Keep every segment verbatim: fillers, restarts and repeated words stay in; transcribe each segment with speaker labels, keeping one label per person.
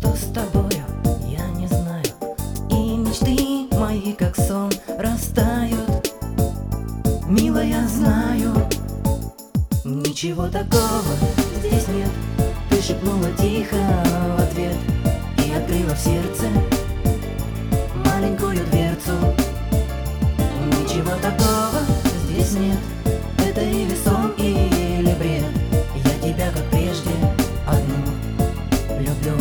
Speaker 1: Что с тобою, я не знаю, и мечты мои, как сон, растают. Милая, знаю, ничего такого здесь нет. Ты шепнула тихо в ответ и открыла в сердце маленькую дверцу. Ничего такого здесь нет. Это или сон, или бред. Я тебя, как прежде, одну люблю.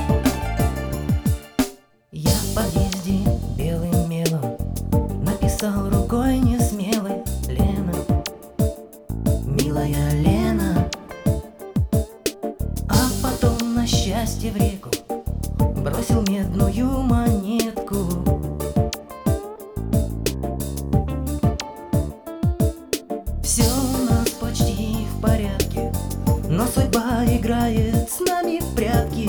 Speaker 1: Я в подъезде белым мелом написал рукой несмелой: Лена, милая Лена. А потом на счастье в реку бросил медную монетку. Все у нас почти в порядке, но судьба играет с нами в прятки.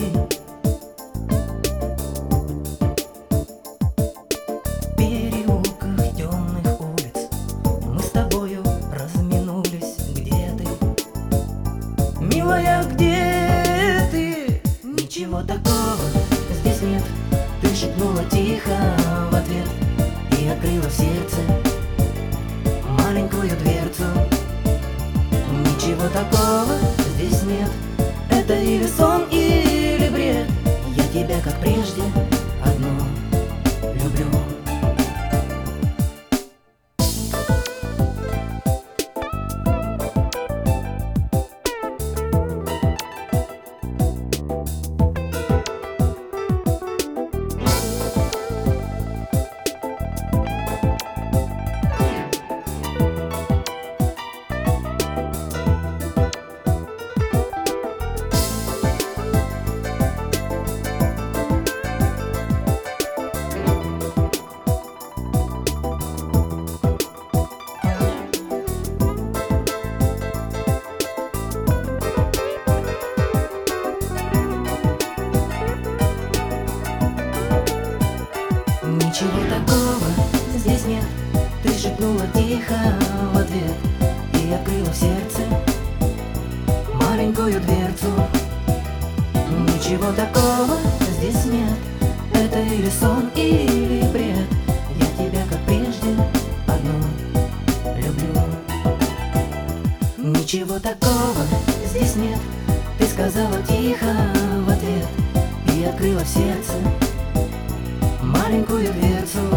Speaker 1: В переулках темных улиц мы с тобою разминулись. Где ты, милая, где ты? Ничего такого здесь нет. Ты шепнула тихо в ответ и открыла в сердце маленькую дверцу. Ничего такого здесь нет. Это или сон, или бред. Я тебя, как прежде, одну люблю. Ничего такого здесь нет. Ты шепнула тихо в ответ и открыла в сердце маленькую дверцу. Ничего такого здесь нет. Это или сон, или бред. Я тебя, как прежде, одну люблю. Ничего такого здесь нет. Ты сказала тихо в ответ и открыла в сердце маленькую дверцу.